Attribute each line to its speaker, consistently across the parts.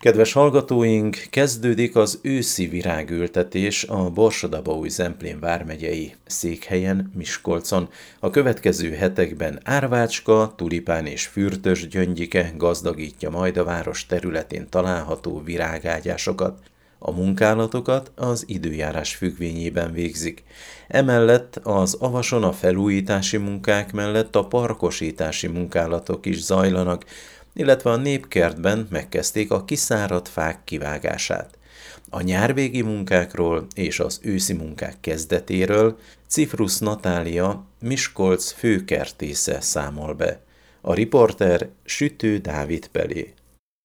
Speaker 1: Kedves hallgatóink, kezdődik az őszi virágültetés a Borsod-Abaúj-Zemplén vármegyei székhelyen, Miskolcon. A következő hetekben árvácska, tulipán és fürtös gyöngyike gazdagítja majd a város területén található virágágyásokat. A munkálatokat az időjárás függvényében végzik. Emellett az avason a felújítási munkák mellett a parkosítási munkálatok is zajlanak, illetve a Népkertben megkezdték a kiszáradt fák kivágását. A nyárvégi munkákról és az őszi munkák kezdetéről Cifrusz Natália, Miskolc főkertésze számol be. A riporter Sütő Dávid Pelé.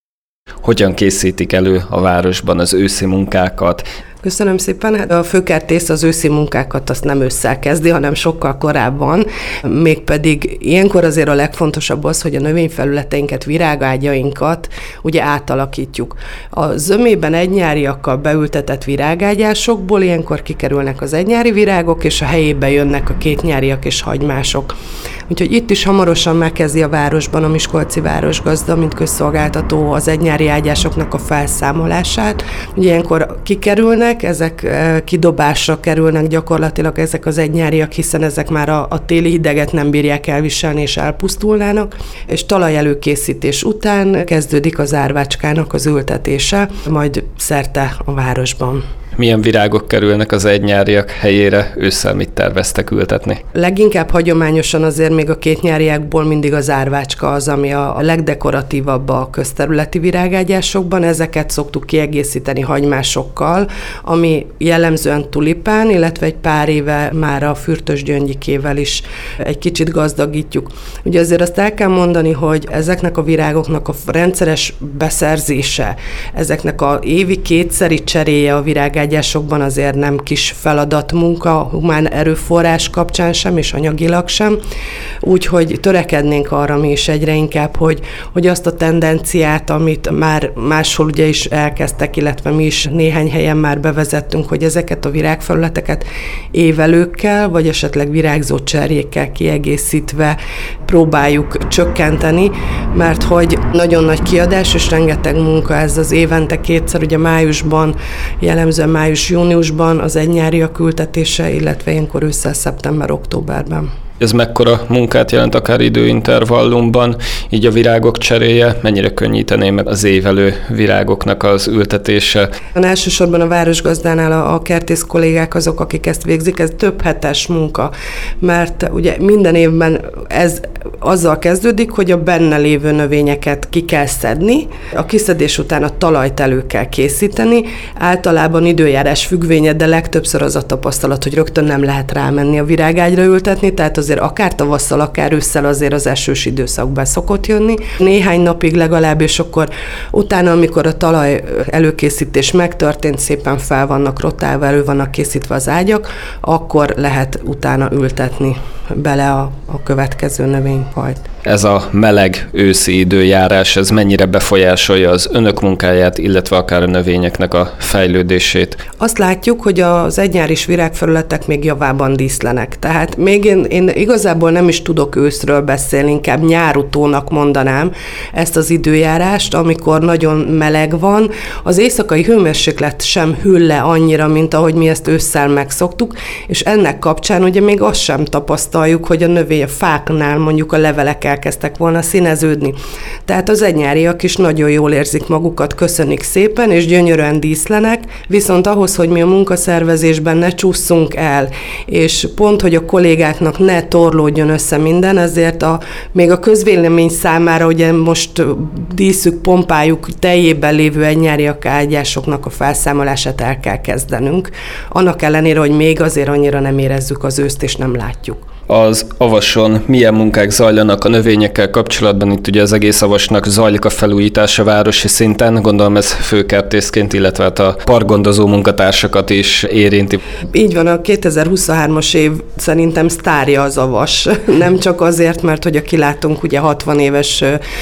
Speaker 2: Hogyan készítik elő a városban az őszi munkákat?
Speaker 3: Köszönöm szépen. A főkertész az őszi munkákat azt nem ősszel kezdi, hanem sokkal korábban. Mégpedig ilyenkor azért a legfontosabb az, hogy a növényfelületeinket, virágágyainkat ugye átalakítjuk. A zömében egynyáriakkal beültetett virágágyásokból ilyenkor kikerülnek az egynyári virágok, és a helyébe jönnek a kétnyáriak és hagymások. Úgyhogy itt is hamarosan megkezdi a városban a miskolci városgazda, mint közszolgáltató az egynyári ágyásoknak a felszámolását. Ugye ilyenkor kikerülnek, ezek kidobásra kerülnek gyakorlatilag ezek az egynyáriak, hiszen ezek már a téli hideget nem bírják elviselni és elpusztulnának, és talajelőkészítés után kezdődik az árvácskának az ültetése, majd szerte a városban.
Speaker 2: Milyen virágok kerülnek az egynyáriak helyére, ősszel mit terveztek ültetni?
Speaker 3: Leginkább hagyományosan azért még a kétnyáriákból mindig az árvácska az, ami a legdekoratívabb a közterületi virágágyásokban. Ezeket szoktuk kiegészíteni hagymásokkal, ami jellemzően tulipán, illetve egy pár éve már a fürtös gyöngyikével is egy kicsit gazdagítjuk. Ugye azért azt el kell mondani, hogy ezeknek a virágoknak a rendszeres beszerzése, ezeknek a évi kétszeri cseréje a virágágyásokban azért nem kis feladatmunka, humán erőforrás kapcsán sem, és anyagilag sem. Úgyhogy törekednénk arra mi is egyre inkább, hogy azt a tendenciát, amit már máshol ugye is elkezdtek, illetve mi is néhány helyen már bevezettünk, hogy ezeket a virágfelületeket évelőkkel, vagy esetleg virágzó cserjékkel kiegészítve próbáljuk csökkenteni, mert hogy nagyon nagy kiadás és rengeteg munka ez az évente kétszer, ugye májusban, jellemzően május-júniusban az egynyáriak ültetése, illetve ilyenkor ősszel szeptember-októberben.
Speaker 2: Ez mekkora munkát jelent akár időintervallumban, így a virágok cseréje, mennyire könnyítené meg az évelő virágoknak az ültetése?
Speaker 3: Elsősorban a városgazdánál a kertész kollégák azok, akik ezt végzik, ez több hetes munka, mert ugye minden évben ez azzal kezdődik, hogy a benne lévő növényeket ki kell szedni, a kiszedés után a talajt elő kell készíteni, általában időjárás függvénye, de legtöbbször az a tapasztalat, hogy rögtön nem lehet rámenni a virágágyra ültetni, tehát azért akár tavasszal, akár ősszel azért az esős időszakban szokott jönni. Néhány napig legalább, és akkor utána, amikor a talaj előkészítés megtörtént, szépen fel vannak rotálva, elő vannak készítve az ágyak, akkor lehet utána ültetni bele a következő növényfajt.
Speaker 2: Ez a meleg őszi időjárás, ez mennyire befolyásolja az önök munkáját, illetve akár a növényeknek a fejlődését?
Speaker 3: Azt látjuk, hogy az egynyáris virágfelületek még javában díszlenek. Tehát még én igazából nem is tudok őszről beszélni, inkább nyárutónak mondanám ezt az időjárást, amikor nagyon meleg van. Az éjszakai hőmérséklet sem hűl le annyira, mint ahogy mi ezt ősszel megszoktuk, és ennek kapcsán ugye még azt sem tapasztaljuk, hogy a növény, a fáknál mondjuk a levelek elkezdtek volna színeződni. Tehát az egynyáriak is nagyon jól érzik magukat, köszönik szépen, és gyönyörűen díszlenek, viszont ahhoz, hogy mi a munkaszervezésben ne csússzunk el, és pont, hogy a kollégáknak ne torlódjon össze minden, ezért még a közvélemény számára ugye most díszük, pompájuk teljében lévő egynyáriak ágyásoknak a felszámolását el kell kezdenünk. Annak ellenére, hogy még azért annyira nem érezzük az őszt, és nem látjuk.
Speaker 2: Az avason milyen munkák zajlanak a növényekkel kapcsolatban? Itt ugye az egész avasnak zajlik a felújítása városi szinten, gondolom ez főkertészként, illetve hát a parkgondozó munkatársakat is érinti.
Speaker 3: Így van, a 2023-as év szerintem sztárja az avas. Nem csak azért, mert hogy a kilátunk ugye 60 éves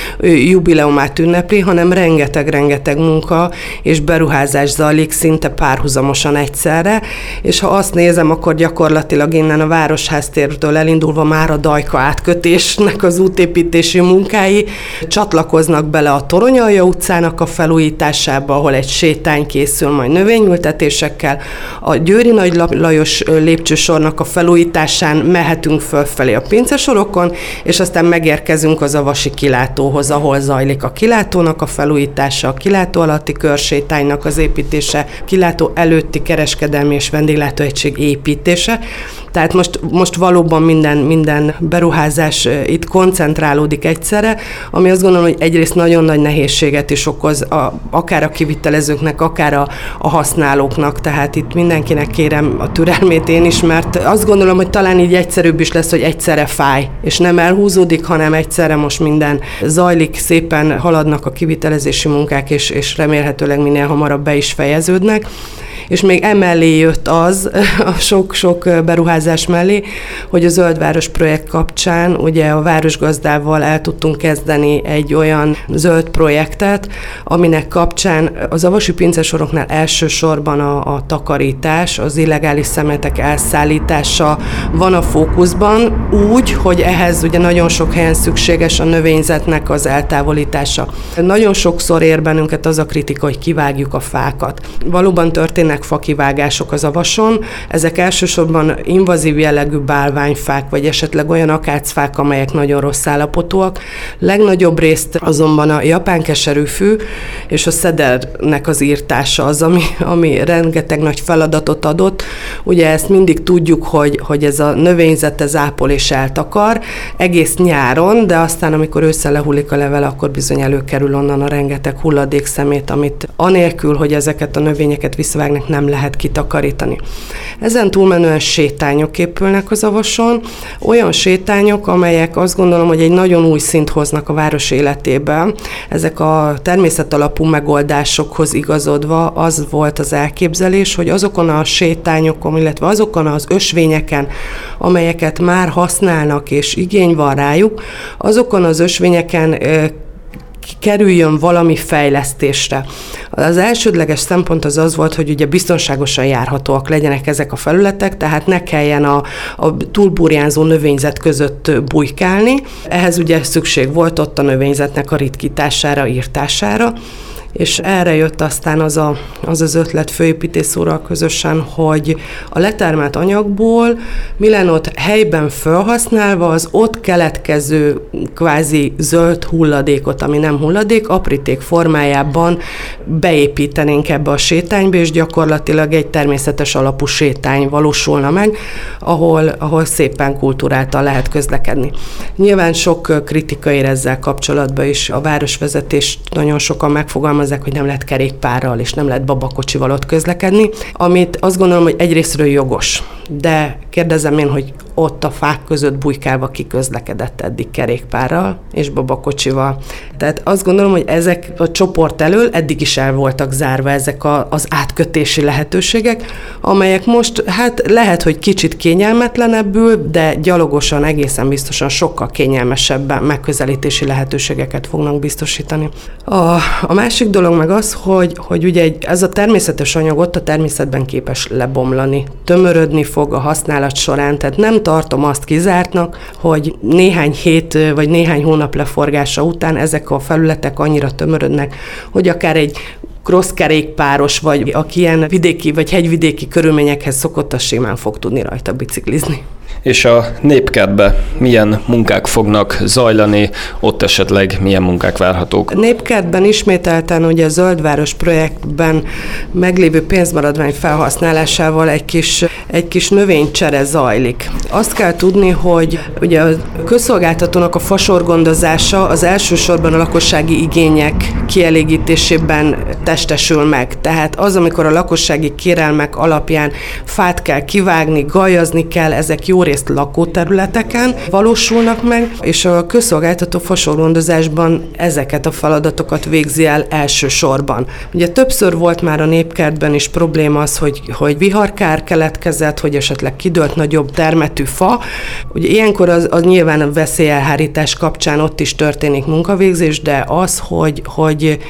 Speaker 3: jubileumát ünnepli, hanem rengeteg munka és beruházás zajlik szinte párhuzamosan egyszerre, és ha azt nézem, akkor gyakorlatilag innen a Városháztértől Budától elindulva már a Dajka átkötésnek az útépítési munkái csatlakoznak bele a Toronyalja utcának a felújításába, ahol egy sétány készül majd növényültetésekkel. A Győri Nagy Lajos lépcsősornak a felújításán mehetünk fölfelé a pincesorokon, és aztán megérkezünk az Avasi kilátóhoz, ahol zajlik a kilátónak a felújítása, a kilátó alatti körsétánynak az építése, kilátó előtti kereskedelmi és vendéglátóegység építése. Tehát most valóban minden beruházás itt koncentrálódik egyszerre, ami azt gondolom, hogy egyrészt nagyon nagy nehézséget is okoz, akár a kivitelezőknek, akár a használóknak, tehát itt mindenkinek kérem a türelmét én is, mert azt gondolom, hogy talán így egyszerűbb is lesz, hogy egyszerre fáj, és nem elhúzódik, hanem egyszerre most minden zajlik, szépen haladnak a kivitelezési munkák, és remélhetőleg minél hamarabb be is fejeződnek. És még emellé jött az, a sok-sok beruházás mellé, hogy a Zöldváros projekt kapcsán ugye a városgazdával el tudtunk kezdeni egy olyan zöld projektet, aminek kapcsán az avasi pincesoroknál elsősorban a takarítás, az illegális szemetek elszállítása van a fókuszban, úgy, hogy ehhez ugye nagyon sok helyen szükséges a növényzetnek az eltávolítása. Nagyon sokszor ér bennünket az a kritika, hogy kivágjuk a fákat. Valóban történnek fakivágások az avason, ezek elsősorban invazív jellegű bálványfák, vagy esetleg olyan akácfák, amelyek nagyon rossz állapotúak. Legnagyobb részt azonban a japán keserűfű és a szedernek az írtása az, ami rengeteg nagy feladatot adott. Ugye ezt mindig tudjuk, hogy ez a növényzet ez ápol és eltakar egész nyáron, de aztán amikor ősszel lehullik a level, akkor bizony előkerül onnan a rengeteg hulladékszemét, amit anélkül, hogy ezeket a növényeket visszavágnak, nem lehet kitakarítani. Ezen túlmenően sétányok épülnek az avason, olyan sétányok, amelyek azt gondolom, hogy egy nagyon új szint hoznak a város életében. Ezek a természetalapú megoldásokhoz igazodva az volt az elképzelés, hogy azokon a sétányokon, illetve azokon az ösvényeken, amelyeket már használnak és igény van rájuk, azokon az ösvényeken kerüljön valami fejlesztésre. Az elsődleges szempont az volt, hogy ugye biztonságosan járhatóak legyenek ezek a felületek, tehát ne kelljen a túlburjánzó növényzet között bujkálni. Ehhez ugye szükség volt ott a növényzetnek a ritkítására, írtására, és erre jött aztán az ötlet főépítész úrral közösen, hogy a letermelt anyagból mi lenne ott helyben felhasználva az ott keletkező kvázi zöld hulladékot, ami nem hulladék, apríték formájában beépítenénk ebbe a sétányba, és gyakorlatilag egy természetes alapú sétány valósulna meg, ahol szépen kultúráltan lehet közlekedni. Nyilván sok kritika ér ezzel kapcsolatban is, a városvezetést nagyon sokan megfogalmazzák, hogy nem lehet kerékpárral és nem lehet babakocsival ott közlekedni, amit azt gondolom, hogy egyrészről jogos, de kérdezem én, hogy ott a fák között bujkálva ki közlekedett eddig kerékpárral és babakocsival. Tehát azt gondolom, hogy ezek a csoport elől eddig is el voltak zárva ezek az átkötési lehetőségek, amelyek most lehet, hogy kicsit kényelmetlenebbül, de gyalogosan egészen biztosan sokkal kényelmesebben megközelítési lehetőségeket fognak biztosítani. A másik dolog meg az, hogy ugye ez a természetes anyag ott a természetben képes lebomlani, tömörödni fog a használat során, tehát nem tartom azt kizártnak, hogy néhány hét vagy néhány hónap leforgása után ezek a felületek annyira tömörödnek, hogy akár egy crosskerékpáros, vagy aki ilyen vidéki vagy hegyvidéki körülményekhez szokott, az simán fog tudni rajta biciklizni.
Speaker 2: És a Népkertbe milyen munkák fognak zajlani, ott esetleg milyen munkák várhatók?
Speaker 3: A Népkertben ismételten ugye a Zöldváros projektben meglévő pénzmaradvány felhasználásával egy kis növénycsere zajlik. Azt kell tudni, hogy ugye a közszolgáltatónak a fasorgondozása az elsősorban a lakossági igények kielégítésében testesül meg. Tehát az, amikor a lakossági kérelmek alapján fát kell kivágni, gajazni kell, ezek jó részt lakóterületeken valósulnak meg, és a közszolgáltató fasorgondozásban ezeket a feladatokat végzi el elsősorban. Ugye többször volt már a Népkertben is probléma az, hogy viharkár keletkezett, hogy esetleg kidőlt nagyobb termetű fa. Ugye ilyenkor az nyilván a veszélyelhárítás kapcsán ott is történik munkavégzés, de az, hogy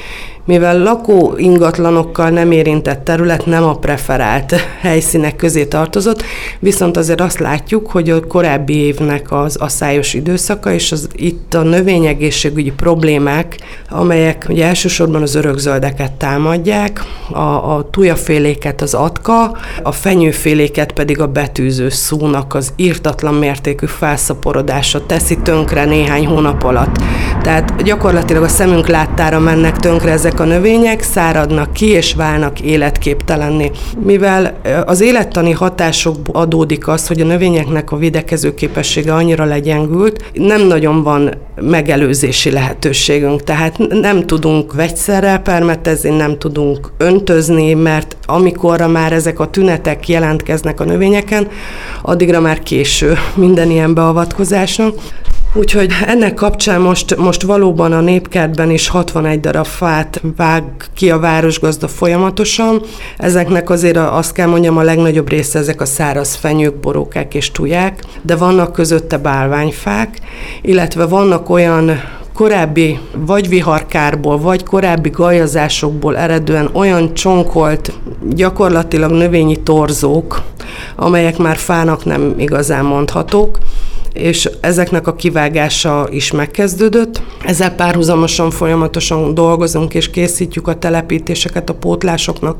Speaker 3: Mivel lakó ingatlanokkal nem érintett terület nem a preferált helyszínek közé tartozott, viszont azért azt látjuk, hogy a korábbi évnek az asszályos időszaka, és itt a növényegészségügyi problémák, amelyek ugye elsősorban az örökzöldeket támadják, a tujaféléket az atka, a fenyőféléket pedig a betűző szúnak az írtatlan mértékű felszaporodása teszi tönkre néhány hónap alatt. Tehát gyakorlatilag a szemünk láttára mennek tönkre ezek a növények, száradnak ki és válnak életképtelenné. Mivel az élettani hatásokból adódik az, hogy a növényeknek a védekező képessége annyira legyengült, nem nagyon van megelőzési lehetőségünk, tehát nem tudunk vegyszerrel permetezni, nem tudunk öntözni, mert amikorra már ezek a tünetek jelentkeznek a növényeken, addigra már késő minden ilyen beavatkozásnak. Úgyhogy ennek kapcsán most valóban a népkertben is 61 darab fát vág ki a városgazda folyamatosan. Ezeknek azért azt kell mondjam, a legnagyobb része ezek a száraz fenyők, borókák és tuják, de vannak közötte bálványfák, illetve vannak olyan korábbi vagy viharkárból, vagy korábbi gajazásokból eredően olyan csonkolt, gyakorlatilag növényi torzók, amelyek már fának nem igazán mondhatók, és ezeknek a kivágása is megkezdődött. Ezzel párhuzamosan folyamatosan dolgozunk és készítjük a telepítéseket, a pótlásoknak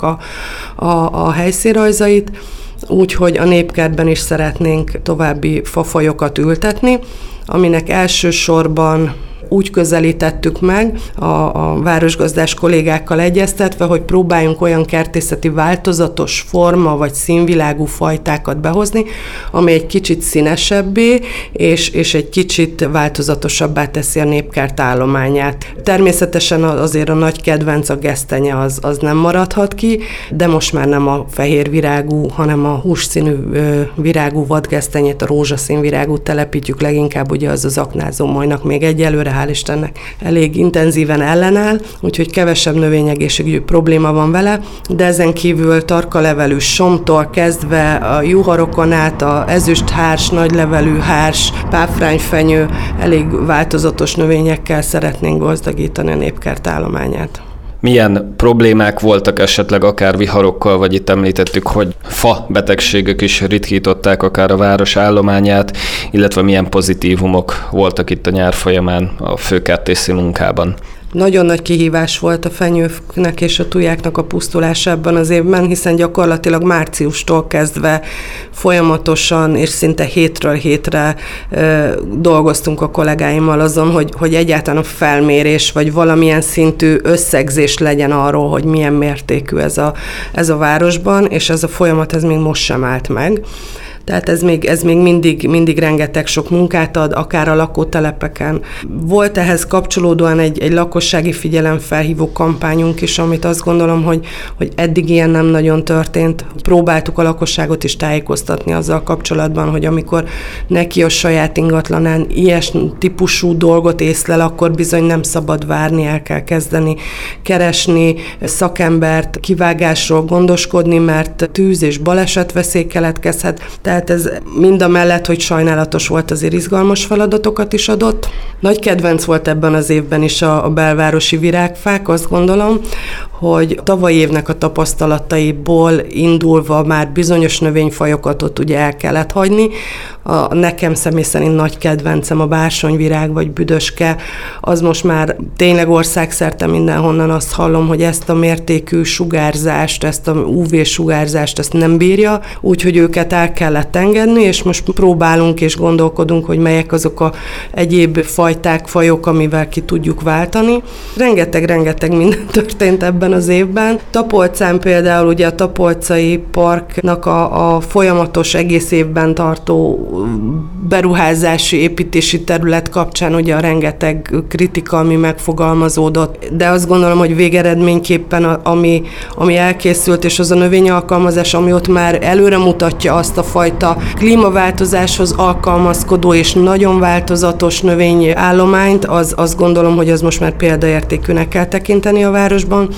Speaker 3: a helyszínrajzait, úgyhogy a népkertben is szeretnénk további fafajokat ültetni, aminek elsősorban úgy közelítettük meg a városgazdás kollégákkal egyeztetve, hogy próbáljunk olyan kertészeti változatos forma vagy színvilágú fajtákat behozni, ami egy kicsit színesebbé és egy kicsit változatosabbá teszi a népkert állományát. Természetesen azért a nagy kedvenc, a gesztenye az nem maradhat ki, de most már nem a fehér virágú, hanem a hússzínű virágú vadgesztenyét, a rózsaszín virágút telepítjük leginkább, ugye az aknázó majnak még egyelőre, hál' Istennek, elég intenzíven ellenáll, úgyhogy kevesebb növényegészségügyi probléma van vele, de ezen kívül tarkalevelű somtól kezdve a juharokon át a ezüsthárs, nagylevelű hárs, páfrányfenyő, elég változatos növényekkel szeretnénk gazdagítani a népkert állományát.
Speaker 2: Milyen problémák voltak esetleg akár viharokkal, vagy itt említettük, hogy fa betegségek is ritkították akár a város állományát, illetve milyen pozitívumok voltak itt a nyár folyamán a főkertészi munkában?
Speaker 3: Nagyon nagy kihívás volt a fenyőknek és a tujáknak a pusztulása ebben az évben, hiszen gyakorlatilag márciustól kezdve folyamatosan és szinte hétről hétre dolgoztunk a kollégáimmal azon, hogy egyáltalán a felmérés vagy valamilyen szintű összegzés legyen arról, hogy milyen mértékű ez a városban, és ez a folyamat ez még most sem állt meg. Tehát ez még mindig rengeteg sok munkát ad, akár a lakótelepeken. Volt ehhez kapcsolódóan egy lakossági figyelemfelhívó kampányunk is, amit azt gondolom, hogy eddig ilyen nem nagyon történt. Próbáltuk a lakosságot is tájékoztatni azzal kapcsolatban, hogy amikor neki a saját ingatlanán ilyen típusú dolgot észlel, akkor bizony nem szabad várni, el kell kezdeni keresni szakembert, kivágásról gondoskodni, mert tűz és balesetveszély keletkezhet. Tehát ez mind a mellett, hogy sajnálatos volt, azért izgalmas feladatokat is adott. Nagy kedvenc volt ebben az évben is a belvárosi virágfák, azt gondolom, hogy tavalyi évnek a tapasztalataiból indulva már bizonyos növényfajokat ott ugye el kellett hagyni. Nekem személy szerint nagy kedvencem a bársonyvirág vagy büdöske, az most már tényleg országszerte mindenhonnan azt hallom, hogy ezt a mértékű sugárzást, ezt a UV-sugárzást ezt nem bírja, úgyhogy őket el kellett engedni, és most próbálunk és gondolkodunk, hogy melyek azok a egyéb fajták, fajok, amivel ki tudjuk váltani. Rengeteg minden történt ebben az évben. Tapolcán például ugye a Tapolcai Parknak a folyamatos egész évben tartó beruházási, építési terület kapcsán ugye a rengeteg kritika, ami megfogalmazódott, de azt gondolom, hogy végeredményképpen ami elkészült, és az a növényalkalmazás, ami ott már előre mutatja azt a fajta klímaváltozáshoz alkalmazkodó és nagyon változatos növényállományt, azt gondolom, hogy az most már példaértékűnek kell tekinteni a városban,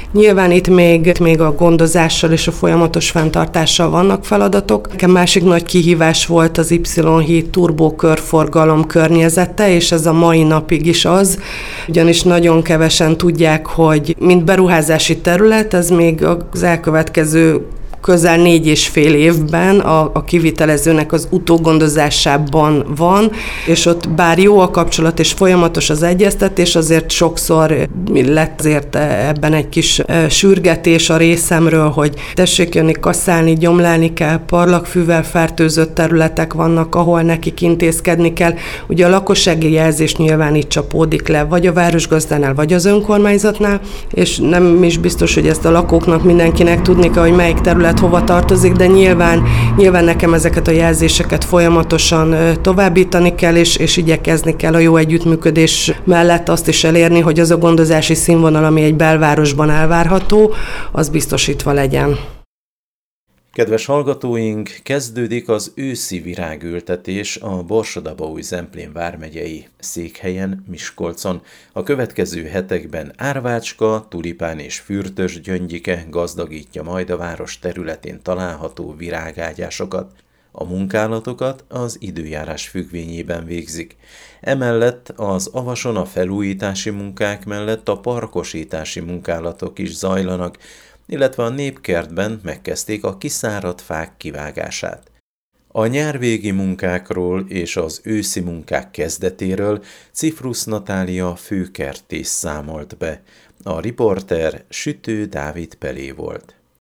Speaker 3: Nyilván itt még a gondozással és a folyamatos fenntartással vannak feladatok. Nekem másik nagy kihívás volt az Y-híd turbókörforgalom környezete, és ez a mai napig is az, ugyanis nagyon kevesen tudják, hogy mint beruházási terület, ez még az elkövetkező közel 4,5 évben a kivitelezőnek az utógondozásában van, és ott bár jó a kapcsolat és folyamatos az egyeztetés, azért sokszor lett azért ebben egy kis sürgetés a részemről, hogy tessék jönni kasszálni, gyomlálni kell, parlagfűvel fertőzött területek vannak, ahol nekik intézkedni kell. Ugye a lakossági jelzés nyilván itt csapódik le, vagy a városgazdánál, vagy az önkormányzatnál, és nem is biztos, hogy ezt a lakóknak mindenkinek tudni kell, hogy melyik terület hova tartozik, de nyilván nekem ezeket a jelzéseket folyamatosan továbbítani kell, és igyekezni kell a jó együttműködés mellett azt is elérni, hogy az a gondozási színvonal, ami egy belvárosban elvárható, az biztosítva legyen.
Speaker 1: Kedves hallgatóink, kezdődik az őszi virágültetés a Borsod-Abaúj-Zemplén vármegyei székhelyen, Miskolcon. A következő hetekben árvácska, tulipán és fürtös gyöngyike gazdagítja majd a város területén található virágágyásokat. A munkálatokat az időjárás függvényében végzik. Emellett az Avason a felújítási munkák mellett a parkosítási munkálatok is zajlanak, illetve a Népkertben megkezdték a kiszáradt fák kivágását. A nyárvégi munkákról és az őszi munkák kezdetéről Cifrusz Natália főkertész számolt be. A riporter Sütő Dávid Pelé volt.